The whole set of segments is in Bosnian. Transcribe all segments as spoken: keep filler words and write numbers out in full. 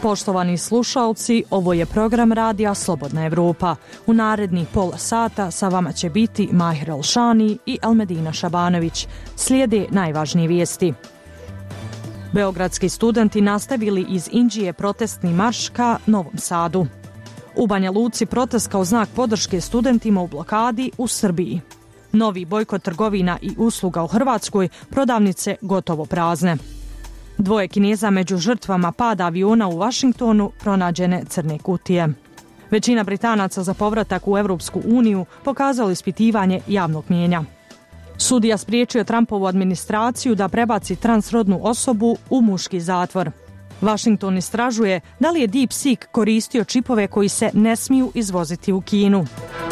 Poštovani slušalci, ovo je program radija Slobodna Evropa. U narednih pola sata sa vama će biti Mahir Elšani i Elmedina Šabanović. Slijede najvažnije vijesti. Beogradski studenti nastavili iz Inđije protestni marš ka Novom Sadu. U Banja Luci protest kao znak podrške studentima u blokadi u Srbiji. Novi bojkot trgovina i usluga u Hrvatskoj, prodavnice gotovo prazne. Dvoje Kineza među žrtvama pada aviona u Vašingtonu, pronađene crne kutije. Većina Britanaca za povratak u Europsku uniju pokazalo ispitivanje javnog mnijenja. Sudija spriječio Trumpovu administraciju da prebaci transrodnu osobu u muški zatvor. Washington istražuje da li je DeepSeek koristio čipove koji se ne smiju izvoziti u Kinu.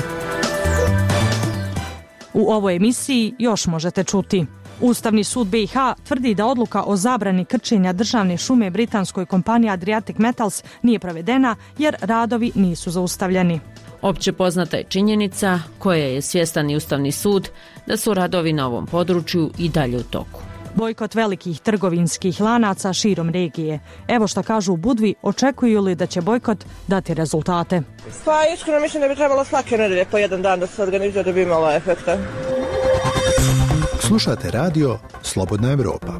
U ovoj emisiji još možete čuti. Ustavni sud B i H tvrdi da odluka o zabrani krčenja državne šume britanskoj kompaniji Adriatic Metals nije provedena jer radovi nisu zaustavljeni. Opće poznata je činjenica, koja je svjestan i Ustavni sud, da su radovi na ovom području i dalje u toku. Bojkot velikih trgovinskih lanaca širom regije. Evo što kažu u Budvi, očekuju li da će bojkot dati rezultate? Pa iskreno mislim da bi trebalo svake nedelje po jedan dan da se organizuje da bi imalo efekta. Slušate radio Slobodna Evropa.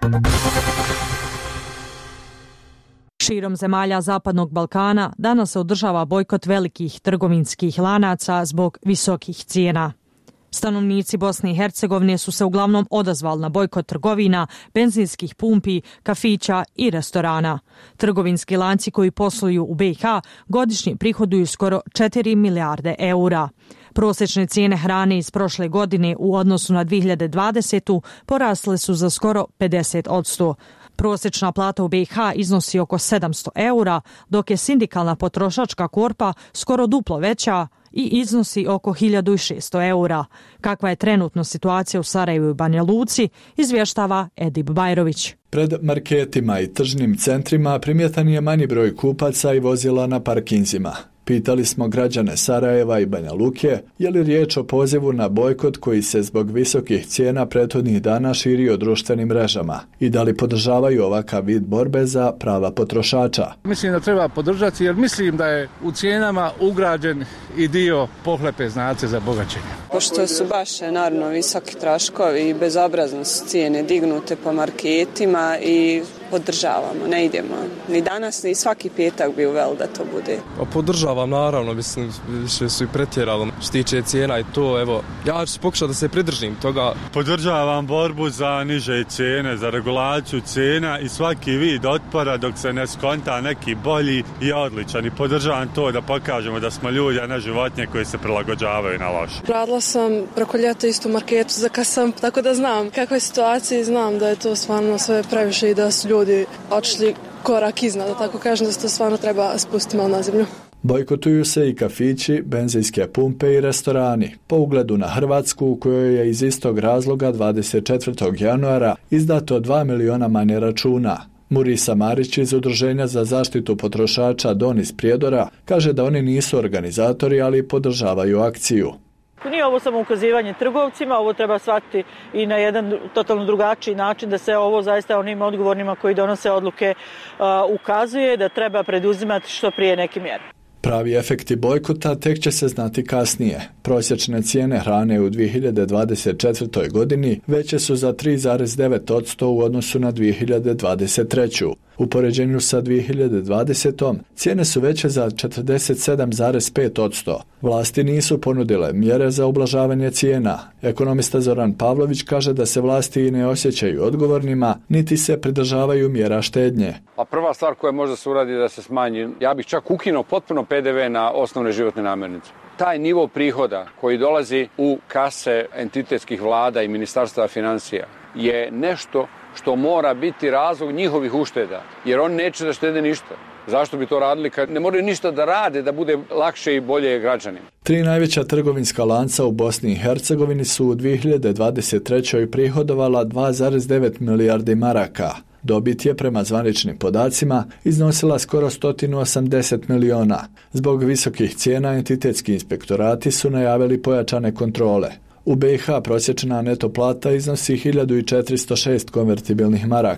Širom zemalja Zapadnog Balkana danas se održava bojkot velikih trgovinskih lanaca zbog visokih cijena. Stanovnici Bosne i Hercegovine su se uglavnom odazvali na bojkot trgovina, benzinskih pumpi, kafića i restorana. Trgovinski lanci koji posluju u B i H godišnje prihoduju skoro četiri milijarde eura. Prosječne cijene hrane iz prošle godine u odnosu na dvije hiljade dvadesetu porasle su za skoro pedeset posto. Prosječna plata u B i H iznosi oko sedamsto eura, dok je sindikalna potrošačka korpa skoro duplo veća i iznosi oko hiljadu šesto eura. Kakva je trenutno situacija u Sarajevu i Banja Luci, izvještava Edip Bajrović. Pred marketima i tržnim centrima primjetan je manji broj kupaca i vozila na parkinzima. Pitali smo građane Sarajeva i Banja Luke je li riječ o pozivu na bojkot koji se zbog visokih cijena prethodnih dana širio društvenim mrežama i da li podržavaju ovakav vid borbe za prava potrošača. Mislim da treba podržati jer mislim da je u cijenama ugrađen i dio pohlepe znace za bogaćenje. Pošto su baš naravno visoki troškovi i bezobrazno su cijene dignute po marketima i podržavamo, ne idemo ni danas ni svaki petak bi uveli da to bude. Pa podržavam naravno, mislim više su i pretjerali što tiče cijena i to, evo, ja ću pokušati da se pridržim toga. Podržavam borbu za niže cijene, za regulaciju cijena i svaki vid otpora dok se ne skonta neki bolji i odličan i podržavam to da pokažemo da smo ljudi, a ne životinje koji se prilagođavaju na loše. Radila sam preko ljeta isto u marketu za kasam, tako da znam kakva je situacija i znam da je to stvarno sve previše i da su ljudi odšli korak iznad, da tako kažem, da se to stvarno treba spustiti malo na zemlju. Bojkotuju se i kafići, benzinske pumpe i restorani. Po ugledu na Hrvatsku, u kojoj je iz istog razloga dvadeset četvrtog januara izdato dva miliona manje računa. Murisa Marić iz Udruženja za zaštitu potrošača Don iz Prijedora kaže da oni nisu organizatori, ali podržavaju akciju. Nije ovo samo ukazivanje trgovcima, ovo treba shvatiti i na jedan totalno drugačiji način da se ovo zaista onim odgovornima koji donose odluke uh, ukazuje da treba preduzimati što prije neke mjere. Pravi efekti bojkota tek će se znati kasnije. Prosječne cijene hrane u dvije hiljade dvadeset četvrtoj godini veće su za tri zarez devet posto u odnosu na dvije hiljade dvadeset treću. U poređenju sa dvije hiljade dvadesetom cijene su veće za četrdeset sedam zarez pet posto. Vlasti nisu ponudile mjere za ublažavanje cijena. Ekonomista Zoran Pavlović kaže da se vlasti ne osjećaju odgovornima, niti se pridržavaju mjera štednje. A prva stvar koja može se uradi da se smanji, ja bih čak ukinuo potpuno P D V na osnovne životne namirnice. Taj nivo prihoda koji dolazi u kase entitetskih vlada i ministarstva financija je nešto što mora biti razlog njihovih ušteda, jer oni neće da štede ništa. Zašto bi to radili kad ne moraju ništa da rade da bude lakše i bolje građanima? Tri najveća trgovinska lanca u Bosni i Hercegovini su u dvije hiljade dvadeset trećoj prihodovala dva zarez devet milijardi maraka. Dobit je prema zvaničnim podacima iznosila skoro sto osamdeset miliona. Zbog visokih cijena entitetski inspektorati su najavili pojačane kontrole. U B i H prosječna neto plata iznosi hiljadu četiristo šest konvertibilnih maraka.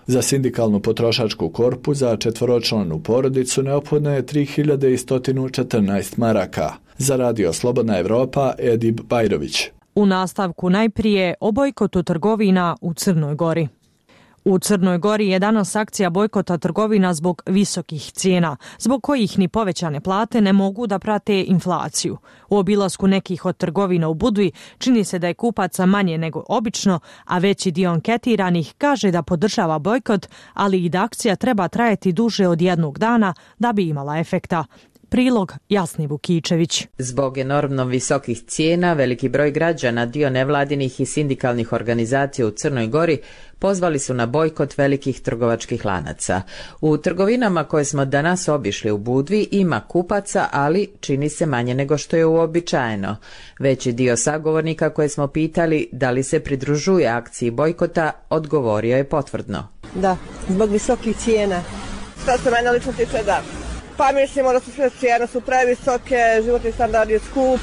Za sindikalnu potrošačku korpu za četvoročlanu porodicu neophodno je tri hiljade sto četrnaest maraka. Za Radio Slobodna Evropa, Edip Bajrović. U nastavku najprije o bojkotu trgovina u Crnoj Gori. U Crnoj Gori je danas akcija bojkota trgovina zbog visokih cijena, zbog kojih ni povećane plate ne mogu da prate inflaciju. U obilasku nekih od trgovina u Budvi čini se da je kupaca manje nego obično, a veći dio anketiranih kaže da podržava bojkot, ali i da akcija treba trajati duže od jednog dana da bi imala efekta. Prilog Jasni Vukičević. Zbog enormno visokih cijena, veliki broj građana, dio nevladinih i sindikalnih organizacija u Crnoj Gori pozvali su na bojkot velikih trgovačkih lanaca. U trgovinama koje smo danas obišli u Budvi ima kupaca, ali čini se manje nego što je uobičajeno. Veći dio sagovornika koje smo pitali da li se pridružuje akciji bojkota, odgovorio je potvrdno. Da, zbog visokih cijena. Što se mene lično tiče, da. Pa mislimo da su sve cijene su previsoke, životni standard je skup.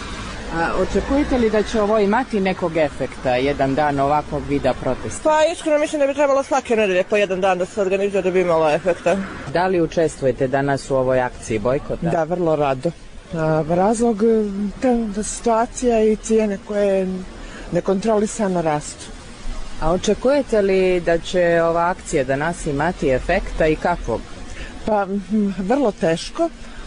A očekujete li da će ovo imati nekog efekta, jedan dan ovakvog vida protesta? Pa iskreno mislim da bi trebalo svake nedelje po jedan dan da se organizuje da bi imalo efekta. Da li učestvujete danas u ovoj akciji bojkota? Da, vrlo rado. A, razlog da situacija i cijene koje nekontrolisano rastu. A očekujete li da će ova akcija danas imati efekta i kakvog? Pa, vrlo teško,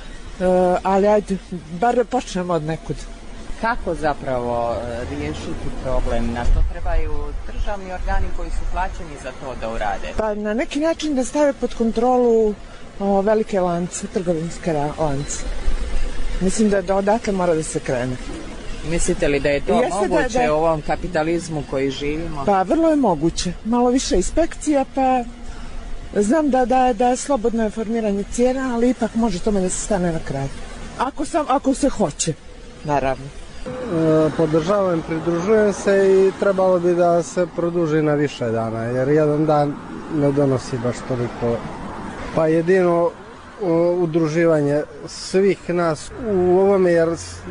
ali ajde, bar počnemo od nekud. Kako zapravo riješiti problem? Na to trebaju državni organi koji su plaćeni za to da urade? Pa na neki način da stave pod kontrolu o, velike lance, trgovinske lance. Mislim da, da odatle mora da se krene. Mislite li da je to Jeste moguće da, da... u ovom kapitalizmu koji živimo? Pa vrlo je moguće. Malo više inspekcija, pa znam da, da, da je slobodno formiranje cijena, ali ipak može tome da se stane na kraj. Ako, sam, ako se hoće, naravno. E, podržavam, pridružujem se i trebalo bi da se produži na više dana, jer jedan dan ne donosi baš toliko. Pa jedino udruživanje svih nas u ovome, jer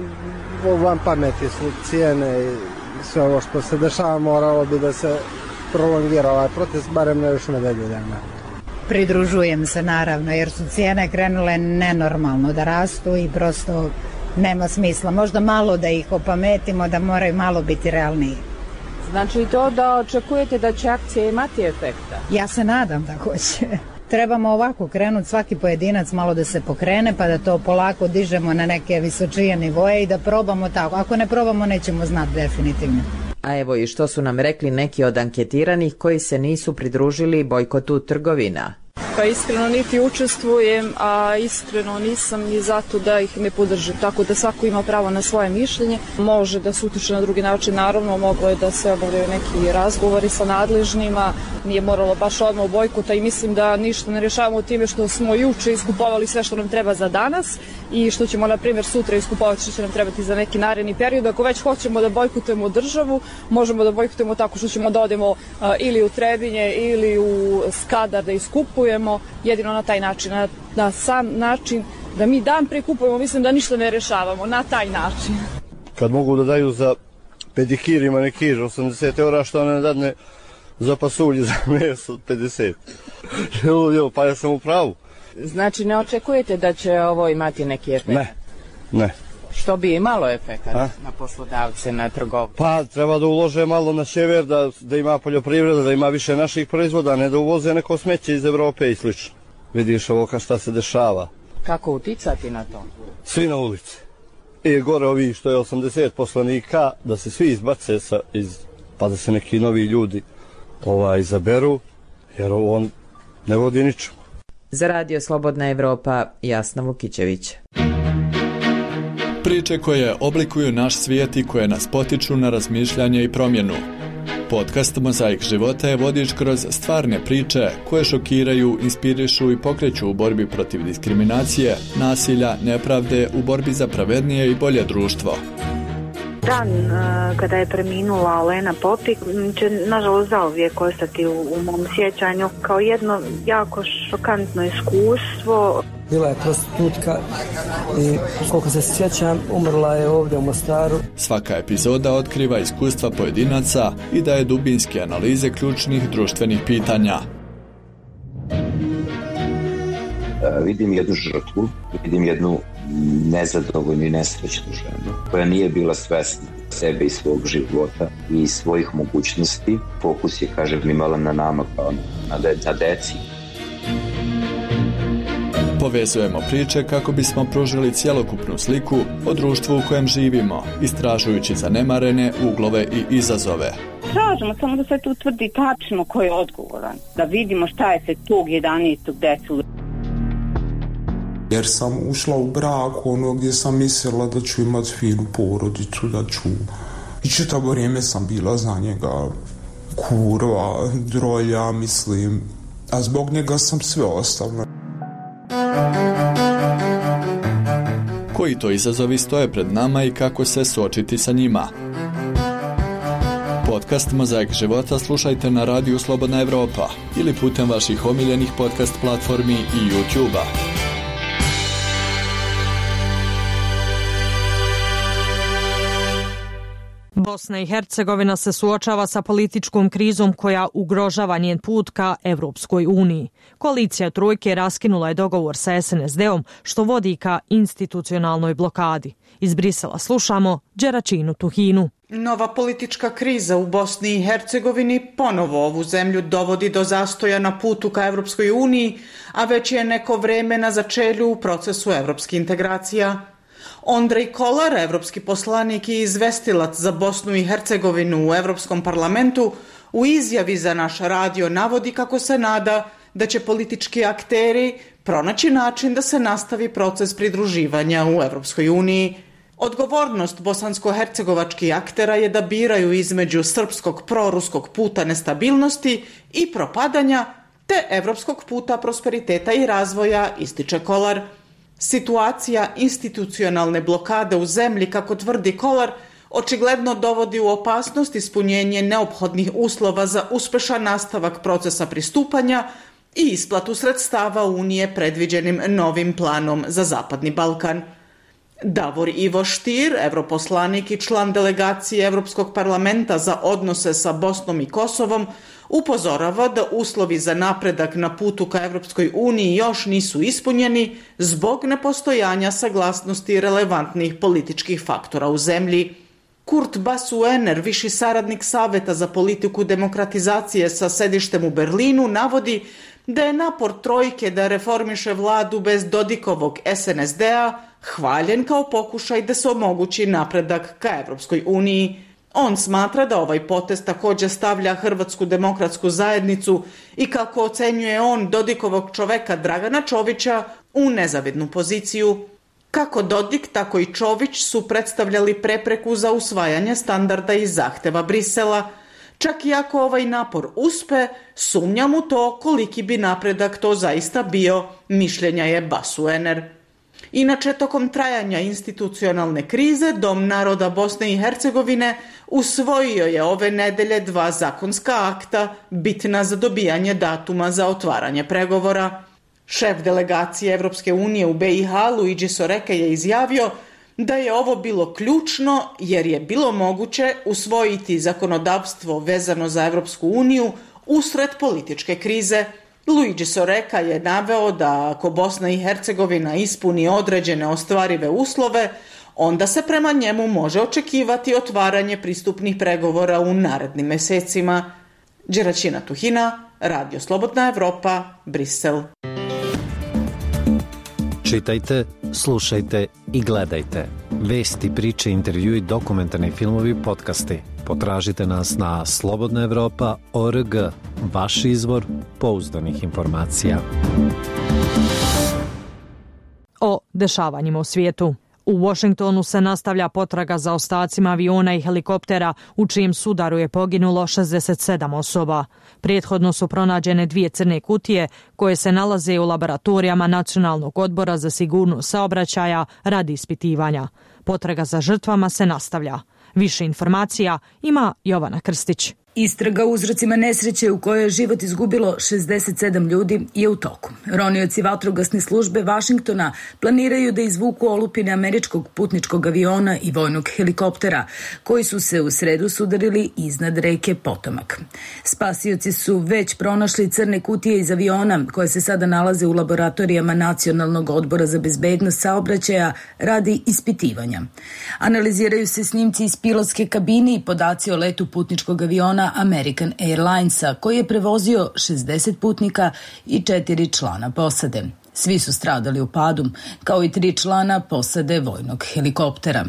van pameti su cijene i sve ovo što se dešava, moralo bi da se prolongira ovaj protest, barem na još nedelju dana. Pridružujem se naravno, jer su cijene krenule nenormalno da rastu i prosto nema smisla. Možda malo da ih opametimo, da moraju malo biti realniji. Znači to da očekujete da će akcija imati efekta? Ja se nadam da hoće. Trebamo ovako krenuti, svaki pojedinac malo da se pokrene, pa da to polako dižemo na neke visočije nivoje i da probamo tako. Ako ne probamo, nećemo znati definitivno. A evo i što su nam rekli neki od anketiranih koji se nisu pridružili bojkotu trgovina. Pa iskreno niti učestvujem, a iskreno nisam ni zato da ih ne podržim. Tako da svako ima pravo na svoje mišljenje. Može da se utiče na drugi način, naravno moglo je da se obavljaju neki razgovori sa nadležnima. Nije moralo baš odmah u bojkota i mislim da ništa ne rješavamo time što smo juče iskupovali sve što nam treba za danas i što ćemo na primjer sutra iskupovati što će nam trebati za neki naredni period. Ako već hoćemo da bojkotujemo državu, možemo da bojkotujemo tako što ćemo da odemo uh, ili u Trebinje ili u Skadar da iskupujemo, jedino na taj način, na, na sam način da mi dan prekupujemo, mislim da ništa ne rješavamo, na taj način. Kad mogu da daju za pedikir i manikir osamdeset eura, što ne dadne za pasulje, za meso pedeset. Evo, pa ja sam u pravu. Znači ne očekujete da će ovo imati neki efekt? Ne, ne. Što bi imalo efekt na poslodavce, na trgovce? Pa treba da ulože malo na sjever, da, da ima poljoprivreda, da ima više naših proizvoda, ne da uvoze neko smeće iz Evrope i slično. Vidiš ovo ka šta se dešava. Kako uticati na to? Svi na ulici. I gore ovi što je osamdeset poslanika, da se svi izbace sa, iz, pa da se neki novi ljudi ovaj, izaberu, jer on ne vodi ničemu. Za Radio Slobodna Evropa, Jasna Vukičević. Priče koje oblikuju naš svijet i koje nas potiču na razmišljanje i promjenu. Podcast Mozaik života je vodič kroz stvarne priče koje šokiraju, inspirišu i pokreću u borbi protiv diskriminacije, nasilja, nepravde, u borbi za pravednije i bolje društvo. Dan uh, kada je preminula Olena Popik će nažalost zauvijek ostati u, u mom sjećanju kao jedno jako šokantno iskustvo. Bila je prostitutka i koliko se sjećam umrla je ovdje u Mostaru. Svaka epizoda otkriva iskustva pojedinaca i daje dubinske analize ključnih društvenih pitanja. vidim jednu žrtvu, vidim jednu nezadovoljnu i nesrećnu ženu koja nije bila svesna sebe i svog života i svojih mogućnosti. Fokus je, kažem, imala na nama kao na, de, na deci. Povezujemo priče kako bismo pružili cjelokupnu sliku o društvu u kojem živimo, istražujući zanemarene uglove i izazove. Tražimo samo da se tu utvrdi tačno ko je odgovoran, da vidimo šta je se tog jedanaestog decu. Jer sam ušla u brak ono gdje sam mislila da ću imati finu porodicu, da ću... I čitavo vrijeme sam bila za njega kurva, drolja, mislim, a zbog njega sam sve ostavila. Koji to izazovi stoje pred nama i kako se suočiti sa njima? Podcast Mozaik života slušajte na radiju Slobodna Evropa ili putem vaših omiljenih podcast platformi i YouTube-a. Bosna i Hercegovina se suočava sa političkom krizom koja ugrožava njen put ka Evropskoj uniji. Koalicija trojke raskinula je dogovor sa es en es de-om što vodi ka institucionalnoj blokadi. Iz Brisela slušamo Đeračinu Tuhinu. Nova politička kriza u Bosni i Hercegovini ponovo ovu zemlju dovodi do zastoja na putu ka Evropskoj uniji, a već je neko vreme na začelju u procesu evropskih integracija. Ondrej Kolar, evropski poslanik i izvestilac za Bosnu i Hercegovinu u Evropskom parlamentu, u izjavi za naš radio navodi kako se nada da će politički akteri pronaći način da se nastavi proces pridruživanja u Evropskoj uniji. Odgovornost bosansko-hercegovačkih aktera je da biraju između srpskog proruskog puta nestabilnosti i propadanja te evropskog puta prosperiteta i razvoja, ističe Kolar. Situacija institucionalne blokade u zemlji, kako tvrdi Kolar, očigledno dovodi u opasnost ispunjenje neophodnih uslova za uspešan nastavak procesa pristupanja i isplatu sredstava Unije predviđenim novim planom za Zapadni Balkan. Davor Ivo Stier, europoslanik i član delegacije Evropskog parlamenta za odnose sa Bosnom i Kosovom, upozorava da uslovi za napredak na putu ka Evropskoj uniji još nisu ispunjeni zbog nepostojanja saglasnosti relevantnih političkih faktora u zemlji. Kurt Basuener, viši saradnik Saveta za politiku demokratizacije sa sedištem u Berlinu, navodi da je napor trojke da reformiše vladu bez Dodikovog es en es de-a hvaljen kao pokušaj da se omogući napredak ka Evropskoj uniji. On smatra da ovaj potez također stavlja Hrvatsku demokratsku zajednicu i, kako ocenjuje on, Dodikovog čoveka Dragana Čovića u nezavidnu poziciju. Kako Dodik, tako i Čović su predstavljali prepreku za usvajanje standarda i zahteva Brisela. Čak i ako ovaj napor uspe, sumnjam u to koliki bi napredak to zaista bio, mišljenja je Basuener. Inače, tokom trajanja institucionalne krize, Dom naroda Bosne i Hercegovine usvojio je ove nedelje dva zakonska akta bitna za dobijanje datuma za otvaranje pregovora. Šef delegacije Evropske unije u be i ha, Luigi Soreka, je izjavio da je ovo bilo ključno jer je bilo moguće usvojiti zakonodavstvo vezano za Evropsku uniju usred političke krize. Luigi Soreka je naveo da ako Bosna i Hercegovina ispuni određene ostvarive uslove, onda se prema njemu može očekivati otvaranje pristupnih pregovora u narednim mesecima. Đeračina Tuhina, Radio Slobodna Evropa, Brisel. Čitajte, slušajte i gledajte. Vesti, priče, intervjui, dokumentarni filmovi, podcasti. Potražite nas na slobodna evropa tačka org, vaš izvor pouzdanih informacija. O dešavanjima u svijetu. U Washingtonu se nastavlja potraga za ostacima aviona i helikoptera u čijem sudaru je poginulo šezdeset sedam osoba. Prethodno su pronađene dvije crne kutije koje se nalaze u laboratorijama Nacionalnog odbora za sigurnost saobraćaja radi ispitivanja. Potraga za žrtvama se nastavlja. Više informacija ima Jovana Krstić. Istraga o uzrocima nesreće u kojoj je život izgubilo šezdeset sedam ljudi je u toku. Ronioci vatrogasne službe Vašingtona planiraju da izvuku olupine američkog putničkog aviona i vojnog helikoptera, koji su se u sredu sudarili iznad reke Potomak. Spasioci su već pronašli crne kutije iz aviona koje se sada nalaze u laboratorijama Nacionalnog odbora za bezbednost saobraćaja radi ispitivanja. Analiziraju se snimci iz pilotske kabine i podaci o letu putničkog aviona American Airlinesa, koji je prevozio šezdeset putnika i četiri člana posade. Svi su stradali u padu, kao i tri člana posade vojnog helikoptera.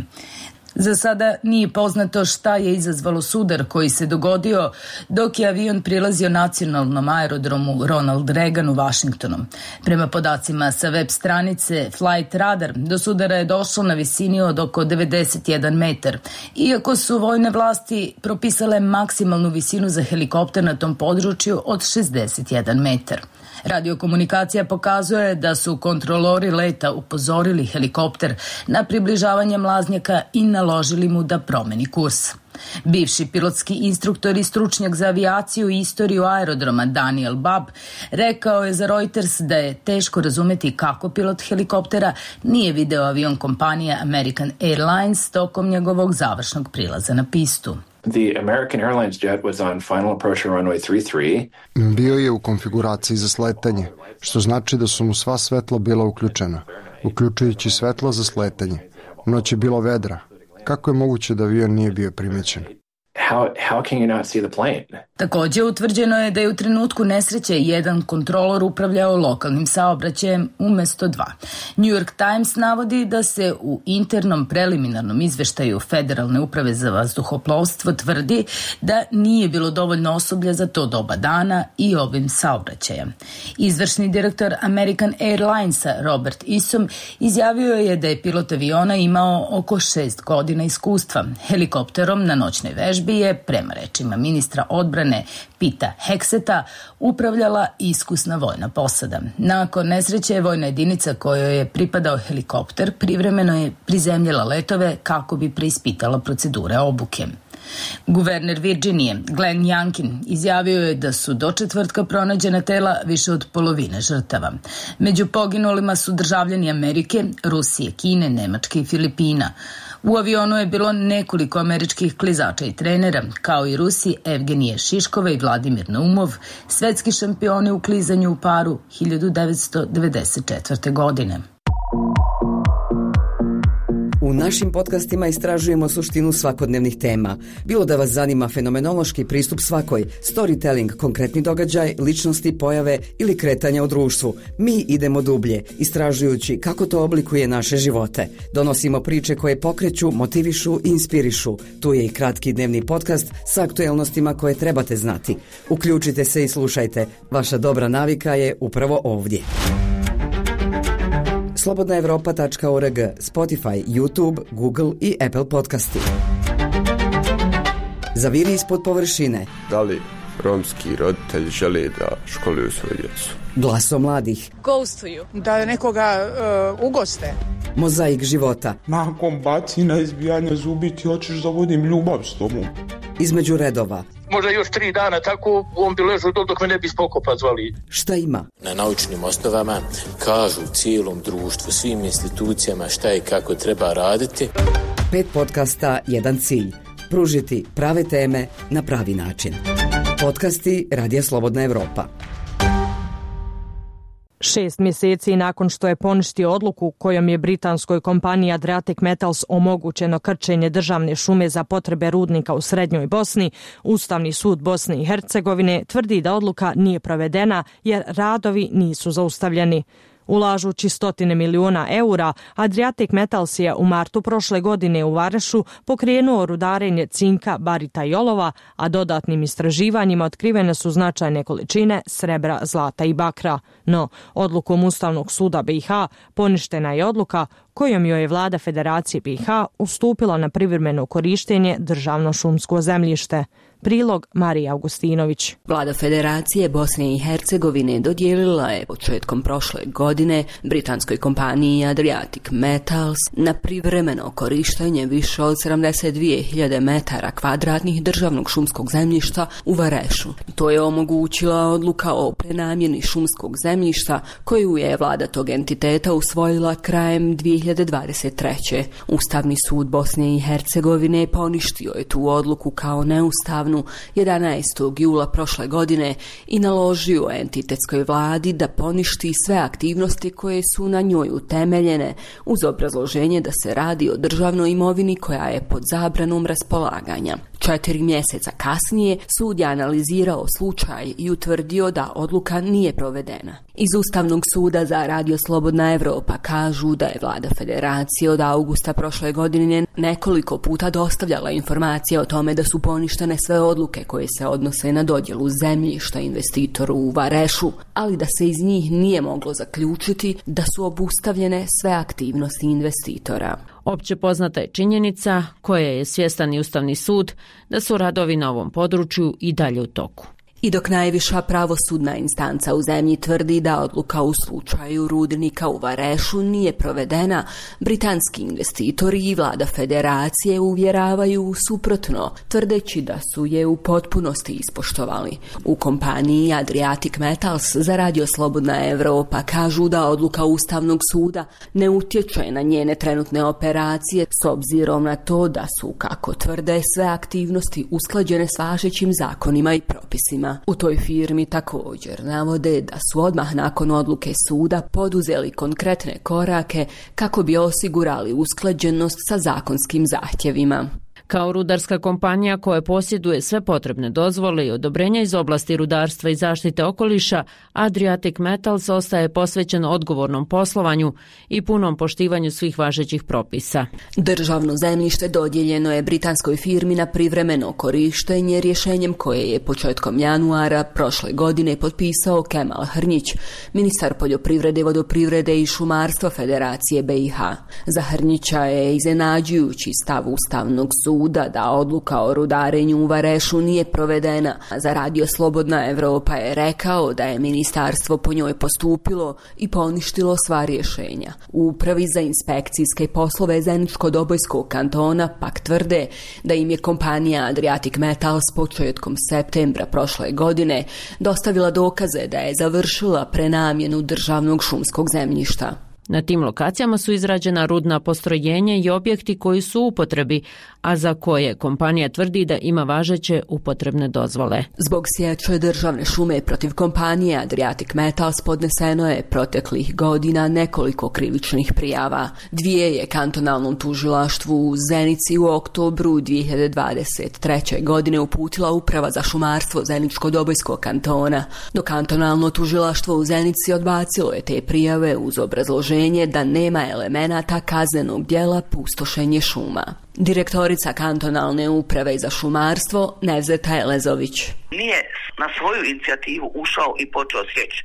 Za sada nije poznato šta je izazvalo sudar koji se dogodio dok je avion prilazio nacionalnom aerodromu Ronald Reagan u Vašingtonu. Prema podacima sa web stranice Flight Radar, do sudara je došlo na visini od oko devedeset jedan metar. Iako su vojne vlasti propisale maksimalnu visinu za helikopter na tom području od šezdeset jedan metar. Radiokomunikacija pokazuje da su kontrolori leta upozorili helikopter na približavanje mlaznjaka i naložili mu da promeni kurs. Bivši pilotski instruktor i stručnjak za avijaciju i istoriju aerodroma Daniel Babb rekao je za Reuters da je teško razumeti kako pilot helikoptera nije video avion kompanije American Airlines tokom njegovog završnog prilaza na pistu. The American Airlines jet was on final approach to runway three three. Bio je u konfiguraciji za sletanje, što znači da su mu sva svetla bila uključena, uključujući svetla za sletanje. Noć je bilo vedra. Kako je moguće da avion nije bio primećen? How, how can you not see the plane? Također utvrđeno je da je u trenutku nesreće jedan kontrolor upravljao lokalnim saobraćajem umjesto dva. New York Times navodi da se u internom preliminarnom izveštaju Federalne uprave za vazduhoplovstvo tvrdi da nije bilo dovoljno osoblja za to doba dana i ovim saobraćajem. Izvršni direktor American Airlinesa Robert Isom izjavio je da je pilot aviona imao oko šest godina iskustva. Helikopterom na noćnoj vežbi je, prema rečima ministra odbrane Pita Hekseta, upravljala iskusna vojna posada. Nakon nesreće vojna jedinica kojoj je pripadao helikopter privremeno je prizemljala letove kako bi preispitala procedure obuke. Guverner Virginije Glenn Youngkin izjavio je da su do četvrtka pronađena tela više od polovine žrtava. Među poginulima su državljani Amerike, Rusije, Kine, Nemačke i Filipina. U avionu je bilo nekoliko američkih klizača i trenera, kao i Rusi Evgenije Šiškova i Vladimir Naumov, svetski šampioni u klizanju u paru hiljadu devetsto devedeset četvrte. godine. U našim podcastima istražujemo suštinu svakodnevnih tema. Bilo da vas zanima fenomenološki pristup svakoj, storytelling, konkretni događaj, ličnosti, pojave ili kretanja u društvu. Mi idemo dublje, istražujući kako to oblikuje naše živote. Donosimo priče koje pokreću, motivišu i inspirišu. Tu je i kratki dnevni podcast sa aktuelnostima koje trebate znati. Uključite se i slušajte. Vaša dobra navika je upravo ovdje. slobodna evropa tačka org, Spotify, YouTube, Google i Apple podcasti. Zaviri ispod površine. Da li romski roditelji žele da školuju svoju djecu? Glaso mladih. Ghostuju. Da nekoga uh, ugoste. Mozaik života. Nakon bacina, izbijanja zubi ti hoćeš da vodim ljubav s tobom. Između redova. Možda još tri dana tako on bi ležao dok me ne bi spokopa zvali. Šta ima? Na naučnim osnovama kažu cijelom društvu, svim institucijama šta i kako treba raditi. Pet podcasta, jedan cilj. Pružiti prave teme na pravi način. Podcasti Radija Slobodna Evropa. Šest mjeseci nakon što je poništio odluku kojom je britanskoj kompaniji Adriatic Metals omogućeno krčenje državne šume za potrebe rudnika u Srednjoj Bosni, Ustavni sud Bosne i Hercegovine tvrdi da odluka nije provedena jer radovi nisu zaustavljeni. Ulažući stotine miliona eura, Adriatic Metals je u martu prošle godine u Varešu pokrenuo rudarenje cinka, barita i olova, a dodatnim istraživanjima otkrivene su značajne količine srebra, zlata i bakra. No, odlukom Ustavnog suda B i H poništena je odluka kojom joj je vlada Federacije B i H ustupila na privremeno korištenje državno šumsko zemljište. Prilog Marija Augustinović. Vlada Federacije Bosne i Hercegovine dodijelila je početkom prošle godine britanskoj kompaniji Adriatic Metals na privremeno korištenje više od sedamdeset dvije hiljade metara kvadratnih državnog šumskog zemljišta u Varešu. To je omogućila odluka o prenamjeni šumskog zemljišta koju je vlada tog entiteta usvojila krajem dvije hiljade dvadeset treće. Ustavni sud Bosne i Hercegovine poništio je tu odluku kao neustavnu jedanaestog jula prošle godine i naložio entitetskoj vladi da poništi sve aktivnosti koje su na njoj utemeljene uz obrazloženje da se radi o državnoj imovini koja je pod zabranom raspolaganja. Četiri mjeseca kasnije sud je analizirao slučaj i utvrdio da odluka nije provedena. Iz Ustavnog suda za Radio Slobodna Evropa kažu da je vlada Federacije od augusta prošle godine nekoliko puta dostavljala informacije o tome da su poništene sve odluke koje se odnose na dodjelu zemljišta investitoru u Varešu, ali da se iz njih nije moglo zaključiti da su obustavljene sve aktivnosti investitora. Opće poznata je činjenica, koja je svjestan i Ustavni sud, da su radovi na ovom području i dalje u toku. I dok najviša pravosudna instanca u zemlji tvrdi da odluka u slučaju rudnika u Varešu nije provedena, britanski investitori i vlada Federacije uvjeravaju suprotno, tvrdeći da su je u potpunosti ispoštovali. U kompaniji Adriatic Metals za Radio Slobodna Evropa kažu da odluka Ustavnog suda ne utječe na njene trenutne operacije s obzirom na to da su, kako tvrde, sve aktivnosti usklađene s važećim zakonima i propisima. U toj firmi također navode da su odmah nakon odluke suda poduzeli konkretne korake kako bi osigurali usklađenost sa zakonskim zahtjevima. Kao rudarska kompanija koja posjeduje sve potrebne dozvole i odobrenja iz oblasti rudarstva i zaštite okoliša, Adriatic Metals ostaje posvećen odgovornom poslovanju i punom poštivanju svih važećih propisa. Državno zemljište dodijeljeno je britanskoj firmi na privremeno korištenje rješenjem koje je početkom januara prošle godine potpisao Kemal Hrnjić, ministar poljoprivrede, vodoprivrede i šumarstva Federacije B i H. Za Hrnjića je iznenađujući stav Ustavnog suda da odluka o rudarenju u Varešu nije provedena. Za Radio Slobodna Evropa je rekao da je ministarstvo po njoj postupilo i poništilo sva rješenja. U Upravi za inspekcijske poslove Zeničko-Dobojskog kantona pak tvrde da im je kompanija Adriatic Metals početkom septembra prošle godine dostavila dokaze da je završila prenamjenu državnog šumskog zemljišta. Na tim lokacijama su izrađena rudna postrojenja i objekti koji su u upotrebi, a za koje kompanija tvrdi da ima važeće upotrebne dozvole. Zbog sječe državne šume protiv kompanije Adriatic Metals podneseno je proteklih godina nekoliko krivičnih prijava. Dvije je kantonalnom tužilaštvu u Zenici u oktobru dvije hiljade dvadeset treće. godine uputila Uprava za šumarstvo Zeničko-Dobojskog kantona, dok kantonalno tužilaštvo u Zenici odbacilo je te prijave uz obrazloženje da nema elemenata kaznenog djela pustošenje šuma. Direktorica kantonalne uprave za šumarstvo Nevzeta Elezović. Nije na svoju inicijativu ušao i počeo sjeći,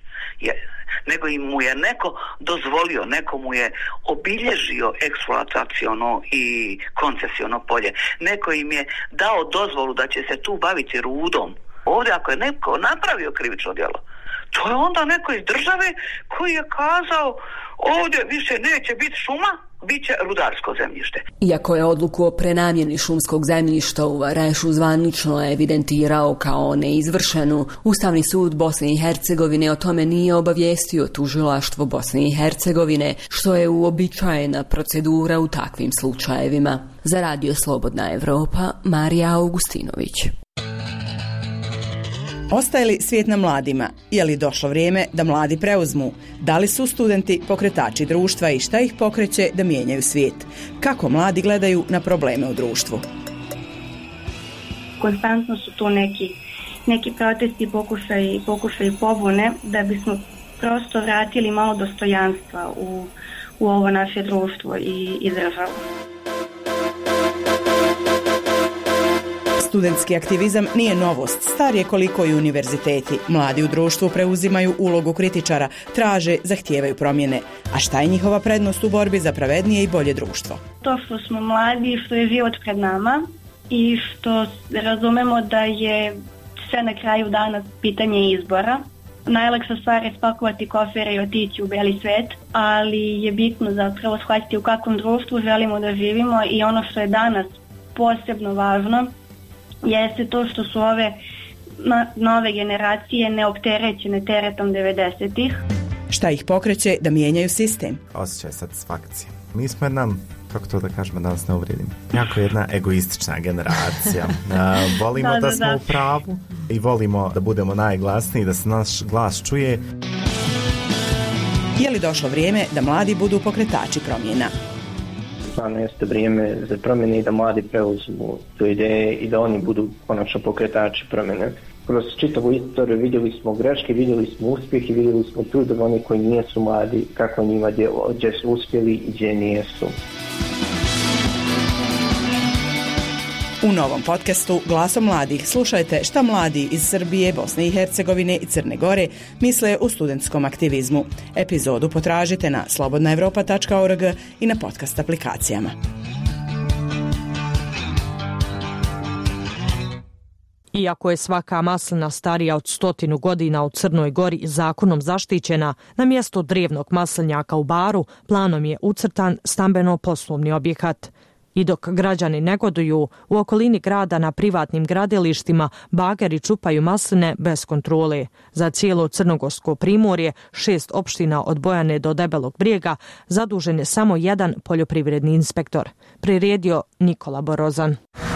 nego im mu je neko dozvolio, neko mu je obilježio eksploataciono i koncesiono polje. Neko im je dao dozvolu da će se tu baviti rudom. Ovdje ako je neko napravio krivično djelo, to je onda neko iz države koji je kazao ovdje više neće biti šuma, bit će rudarsko zemljište. Iako je odluku o prenamjeni šumskog zemljišta u Varešu zvanično evidentirao kao neizvršenu, Ustavni sud Bosne i Hercegovine o tome nije obavijestio tužilaštvo Bosne i Hercegovine, što je uobičajena procedura u takvim slučajevima. Za Radio Slobodna Evropa, Marija Augustinović. Ostaje li svijet na mladima? Je li došlo vrijeme da mladi preuzmu? Da li su studenti pokretači društva i šta ih pokreće da mijenjaju svijet? Kako mladi gledaju na probleme u društvu? Konstantno su to neki, neki protesti, pokušaj, pokušaj pobune da bismo prosto vratili malo dostojanstva u, u ovo naše društvo i, i državu. Studentski aktivizam nije novost, star je koliko i univerziteti. Mladi u društvu preuzimaju ulogu kritičara, traže, zahtijevaju promjene. A šta je njihova prednost u borbi za pravednije i bolje društvo? To što smo mladi, što je život pred nama i što razumemo da je sve na kraju dana pitanje izbora. Najlakša stvar je spakovati kofere i otići u beli svet, ali je bitno zapravo shvatiti u kakvom društvu želimo da živimo i ono što je danas posebno važno jeste to što su ove nove generacije neopterećene teretom devedesetih. Šta ih pokreće da mijenjaju sistem? Osjećaj satisfakcije. Mi smo jedna, kako to da kažemo, da nas ne uvrijedim, jako jedna egoistična generacija. Uh, volimo da, da, da smo da. u pravu i volimo da budemo najglasniji, da se naš glas čuje. Je li došlo vrijeme da mladi budu pokretači promjena? Stvarno jeste vrijeme za promjene i da mladi preuzmu tu ideje i da oni budu konačno pokretači promjene. Kroz čitavu istoriju vidjeli smo greške, vidjeli smo uspjeh i vidjeli smo trud oni koji nijesu mladi, kako njima djelo, gdje su uspjeli i gdje nijesu. U novom podcastu Glasom mladih slušajte šta mladi iz Srbije, Bosne i Hercegovine i Crne Gore misle o studentskom aktivizmu. Epizodu potražite na slobodna evropa tačka org i na podcast aplikacijama. Iako je svaka maslina starija od stotinu godina u Crnoj Gori zakonom zaštićena, na mjesto drevnog maslinjaka u Baru planom je ucrtan stambeno-poslovni objekat. I dok građani negoduju, u okolini grada na privatnim gradilištima bageri čupaju masline bez kontrole. Za cijelo crnogorsko primorje, šest opština od Bojane do Debelog Brijega, zadužen je samo jedan poljoprivredni inspektor. Priredio Nikola Borozan.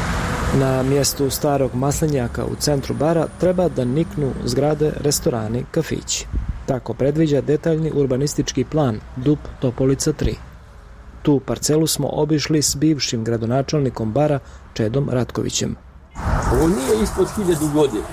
Na mjestu starog maslinjaka u centru Bara treba da niknu zgrade, restorani, kafići. Tako predviđa detaljni urbanistički plan D U P Topolica tri. Tu parcelu smo obišli s bivšim gradonačelnikom Bara Čedom Ratkovićem. Ovo nije ispod hiljadu godina.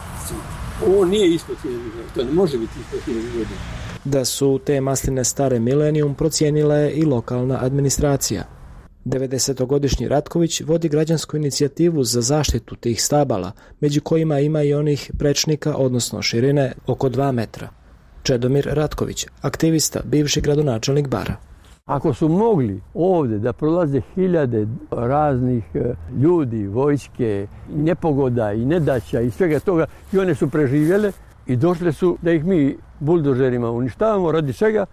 Ovo nije ispod hiljadu godina. To ne može biti ispod hiljadu godina. Da su te masline stare milenijum procijenila je i lokalna administracija. devedesetogodišnji Ratković vodi građansku inicijativu za zaštitu tih stabala, među kojima ima i onih prečnika, odnosno širine oko dva metra. Čedomir Ratković, aktivista, bivši gradonačelnik Bara. Ako su mogli ovdje da prolaze hiljade raznih ljudi, vojske, nepogoda i nedaća i svega toga, i one su preživjele i došle su da ih mi buldožerima uništavamo, radi čega?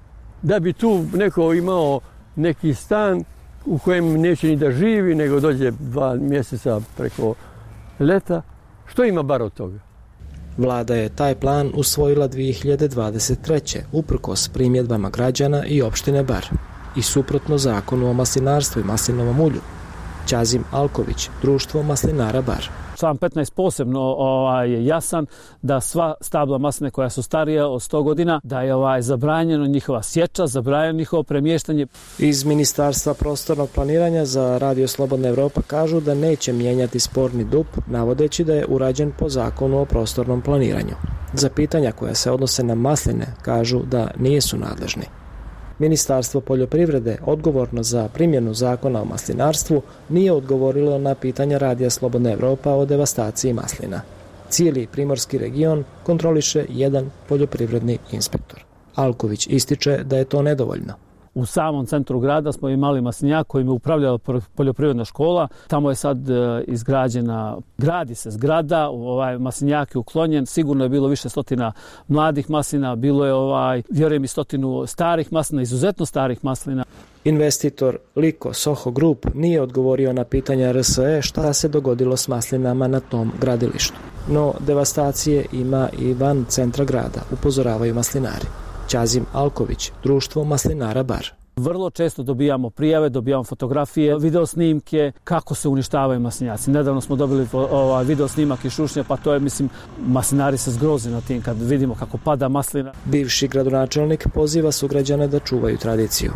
Da bi tu neko imao neki stan u kojem neće ni da živi, nego dođe dva mjeseca preko leta. Što ima Bar od toga? Vlada je taj plan usvojila dvije hiljade dvadeset treće uprkos primjedbama građana i opštine Bar i suprotno zakonu o maslinarstvu i maslinovom ulju. Ćazim Alković, društvo maslinara Bar. Član petnaest posebno ovaj, je jasan da sva stabla masline koja su starija od sto godina, da je ovaj, zabranjeno njihova sječa, zabranjeno njihovo premještanje. Iz Ministarstva prostornog planiranja za Radio Slobodna Evropa kažu da neće mijenjati sporni D U P, navodeći da je urađen po zakonu o prostornom planiranju. Za pitanja koja se odnose na masline kažu da nisu nadležni. Ministarstvo poljoprivrede, odgovorno za primjenu zakona o maslinarstvu, nije odgovorilo na pitanja Radija Slobodna Evropa o devastaciji maslina. Cijeli primorski region kontroliše jedan poljoprivredni inspektor. Alković ističe da je to nedovoljno. U samom centru grada smo imali maslinjak kojim je upravljala poljoprivredna škola. Tamo je sad izgrađena, gradi se zgrada, ovaj maslinjak je uklonjen. Sigurno je bilo više stotina mladih maslina, bilo je ovaj, vjerujem i stotinu starih maslina, izuzetno starih maslina. Investitor Liko Soho Group nije odgovorio na pitanja R S E šta se dogodilo s maslinama na tom gradilištu. No, devastacije ima i van centra grada, upozoravaju maslinari. Ćazim Alković, društvo maslinara Bar. Vrlo često dobijamo prijave, dobijamo fotografije, video snimke kako se uništavaju maslinjaci. Nedavno smo dobili ovaj video snimak iz Šušnja, pa to je, mislim, maslinari se zgroze na tim kad vidimo kako pada maslina. Bivši gradonačelnik poziva sugrađane da čuvaju tradiciju.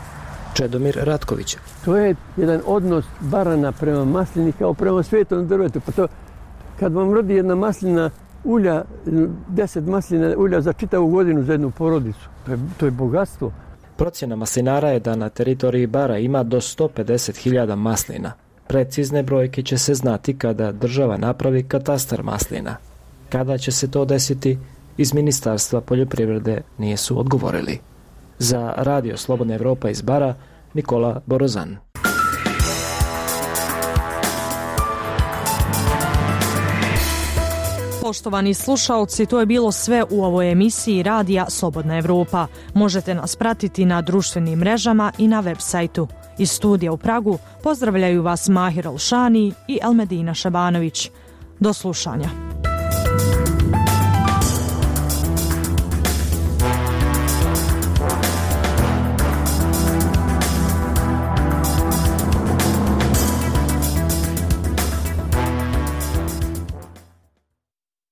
Čedomir Ratković. To je jedan odnos Barana prema maslini kao prema svetom drvetu. Pa to, kad vam rodi jedna maslina ulja, deset maslina ulja za čitavu godinu za jednu porodicu. To je, to je bogatstvo. Procjena maslinara je da na teritoriji Bara ima do sto pedeset hiljada maslina. Precizne brojke će se znati kada država napravi katastar maslina. Kada će se to desiti, iz Ministarstva poljoprivrede nisu odgovorili. Za Radio Slobodna Evropa iz Bara, Nikola Borozan. Poštovani slušalci, to je bilo sve u ovoj emisiji Radija Slobodna Evropa. Možete nas pratiti na društvenim mrežama i na web sajtu. Iz studija u Pragu pozdravljaju vas Mahir Alšani i Elmedina Šabanović. Do slušanja.